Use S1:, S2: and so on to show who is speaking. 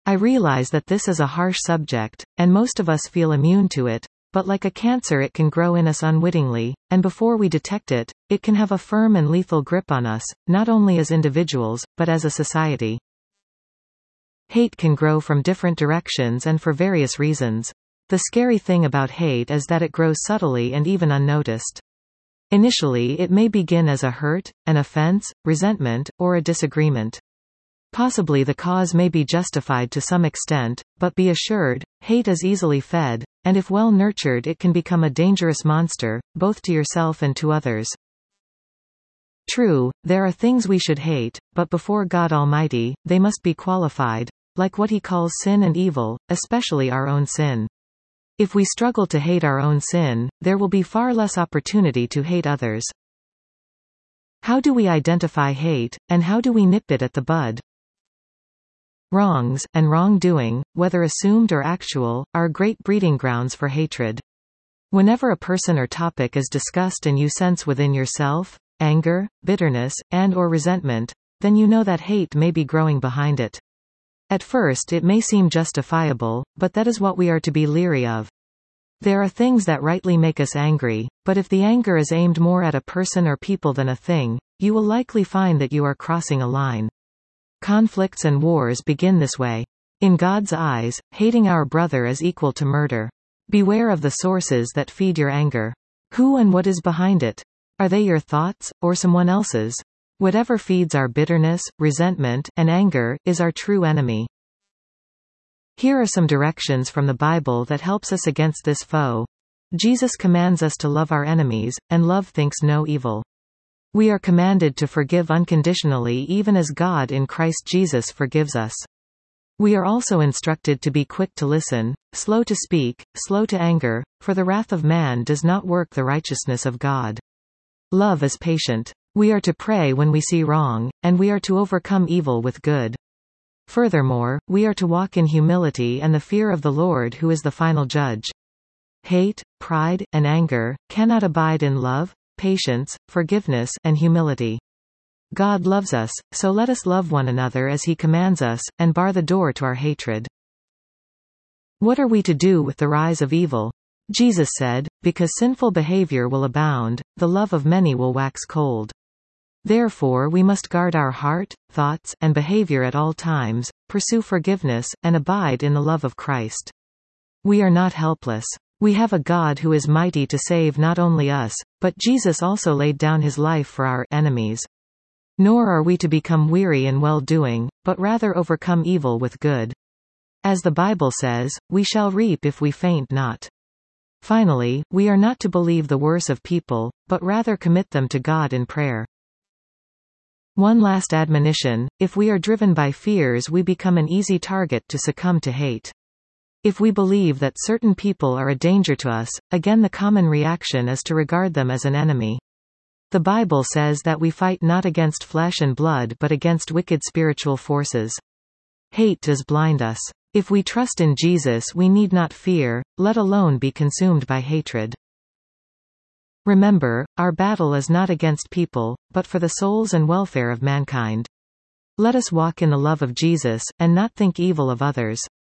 S1: I realize that this is a harsh subject, and most of us feel immune to it, but like a cancer it can grow in us unwittingly, and before we detect it, it can have a firm and lethal grip on us, not only as individuals, but as a society. Hate can grow from different directions and for various reasons. The scary thing about hate is that it grows subtly and even unnoticed. Initially it may begin as a hurt, an offense, resentment, or a disagreement. Possibly the cause may be justified to some extent, but be assured, hate is easily fed, and if well nurtured it can become a dangerous monster, both to yourself and to others. True, there are things we should hate, but before God Almighty, they must be qualified, like what He calls sin and evil, especially our own sin. If we struggle to hate our own sin, there will be far less opportunity to hate others. How do we identify hate, and how do we nip it at the bud? Wrongs, and wrongdoing, whether assumed or actual, are great breeding grounds for hatred. Whenever a person or topic is discussed and you sense within yourself anger, bitterness, and/or resentment, then you know that hate may be growing behind it. At first it may seem justifiable, but that is what we are to be leery of. There are things that rightly make us angry, but if the anger is aimed more at a person or people than a thing, you will likely find that you are crossing a line. Conflicts and wars begin this way. In God's eyes, hating our brother is equal to murder. Beware of the sources that feed your anger. Who and what is behind it? Are they your thoughts, or someone else's? Whatever feeds our bitterness, resentment, and anger, is our true enemy. Here are some directions from the Bible that helps us against this foe. Jesus commands us to love our enemies, and love thinks no evil. We are commanded to forgive unconditionally even as God in Christ Jesus forgives us. We are also instructed to be quick to listen, slow to speak, slow to anger, for the wrath of man does not work the righteousness of God. Love is patient. We are to pray when we see wrong, and we are to overcome evil with good. Furthermore, we are to walk in humility and the fear of the Lord who is the final judge. Hate, pride, and anger cannot abide in love, patience, forgiveness, and humility. God loves us, so let us love one another as He commands us, and bar the door to our hatred. What are we to do with the rise of evil? Jesus said, because sinful behavior will abound, the love of many will wax cold. Therefore we must guard our heart, thoughts, and behavior at all times, pursue forgiveness, and abide in the love of Christ. We are not helpless. We have a God who is mighty to save not only us, but Jesus also laid down His life for our enemies. Nor are we to become weary in well-doing, but rather overcome evil with good. As the Bible says, we shall reap if we faint not. Finally, we are not to believe the worst of people, but rather commit them to God in prayer. One last admonition: if we are driven by fears, we become an easy target to succumb to hate. If we believe that certain people are a danger to us, again the common reaction is to regard them as an enemy. The Bible says that we fight not against flesh and blood but against wicked spiritual forces. Hate does blind us. If we trust in Jesus we need not fear, let alone be consumed by hatred. Remember, our battle is not against people, but for the souls and welfare of mankind. Let us walk in the love of Jesus, and not think evil of others.